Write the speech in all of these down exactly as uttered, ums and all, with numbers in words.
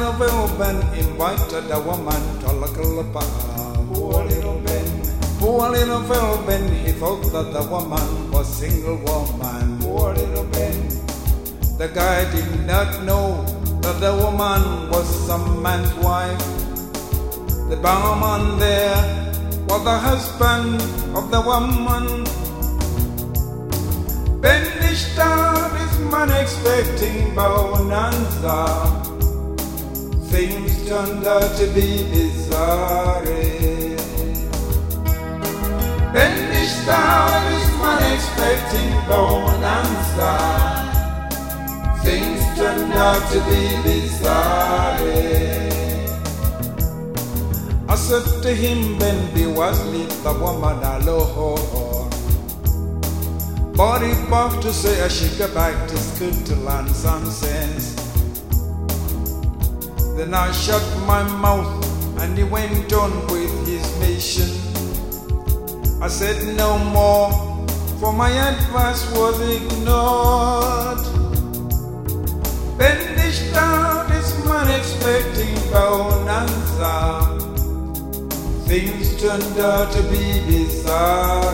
little Bill Ben invited a woman to look at Poor little Ben. Poor little Bill Ben, he thought that the woman was single woman. Poor little Ben. The guy did not know that the woman was some man's wife. The barman there was the husband of the woman. Ben dished out his man expecting bonanza. Things turned out to be bizarre. Ben dished out his man expecting bonanza. Things turned out to be bizarre. I said to him, Ben, be was leave the woman alone. But he back to say I should go back to school to learn some sense. Then I shut my mouth and he went on with his mission. I said no more, for my advice was ignored. Ben dished out his man expecting bonanza. Things turned out to be bizarre.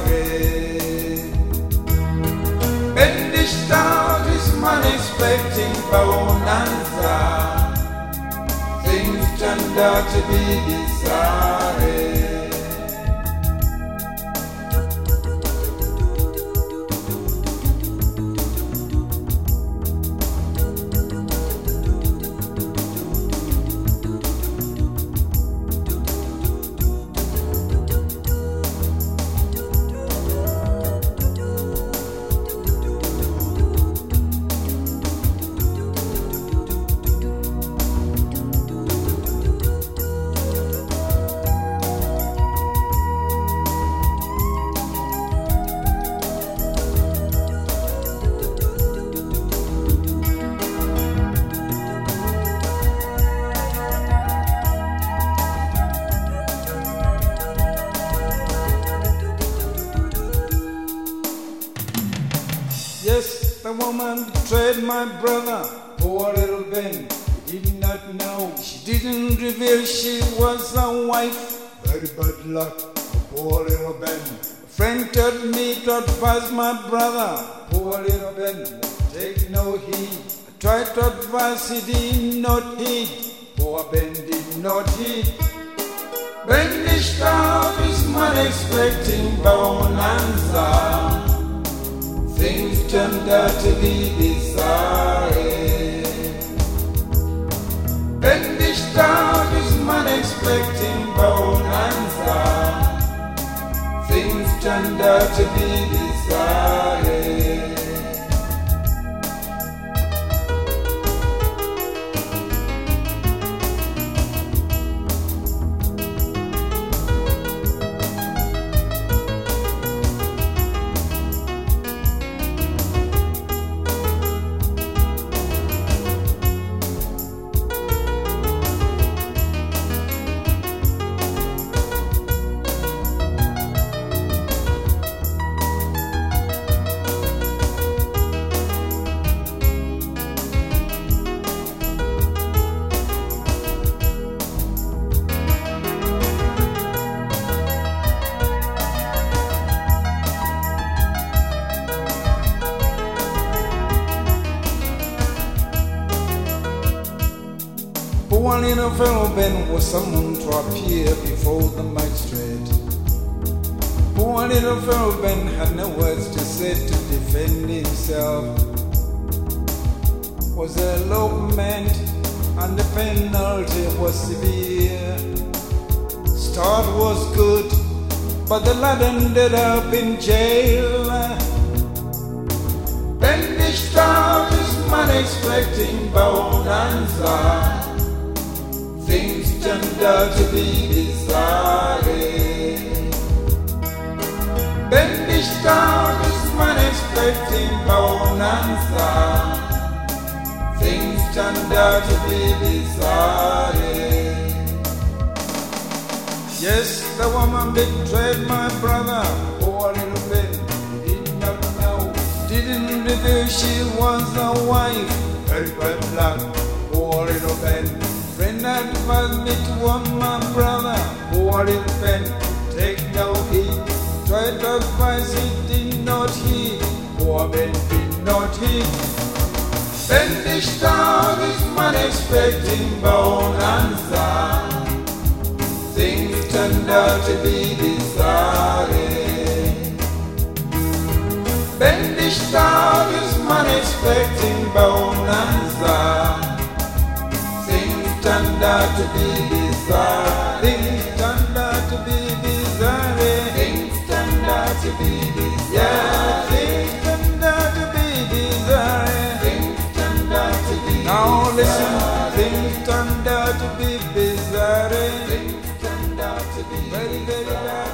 Ben dished out his man expecting bonanza. Things turned out to be bizarre. Yes, the woman betrayed my brother. Poor little Ben, he did not know. She didn't reveal she was a wife. Very bad luck for poor little Ben. A friend told me to advise my brother. Poor little Ben, take no heed. I tried to advise, he did not heed. Poor Ben did not heed. Ben dished out his man expecting bonanza. Things turned out to be bizarre. Ben dished out his man expecting bonanza. Things turned out to be bizarre. Poor little fellow Ben was summoned to appear before the magistrate. Poor little fellow Ben had no words to say to defend himself. Was elopement and the penalty was severe. Start was good, but the lad ended up in jail. Ben dished out his man expecting bonanza. Things turned out to be bizarre. Ben dished out his man expecting bonanza. Things turned out to be bizarre. Yes, the woman betrayed my brother. Poor little Ben, he did not know. Didn't reveal she was a wife. Very bad luck, poor little Ben. Then advised me to warn my brother, poor little Ben, take no heed. Tried to advise, he did not heed. Poor Ben did not heed. Ben dished out his man expecting bonanza. Things turned out to be decided. Ben dished out his man expecting bonanza. Things turned out to be bizarre. Things turned out to be bizarre. Things turned out to be bizarre. Yeah, things turned out to be bizarre. Things turned out to be bizarre. Now listen, things turned out to be bizarre. Things turned out to be very, very bad.